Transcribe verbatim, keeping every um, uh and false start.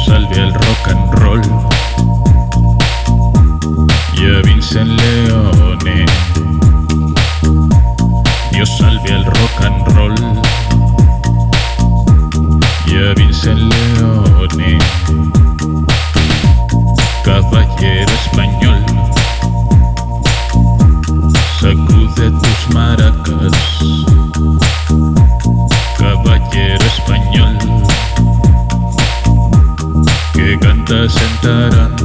salve el rock and roll y a Vincent Leone. Dios salve el rock and roll y a Vincent Leone. Caballero español, sacude tus maracas. Caballero español, que cantas en Tarán.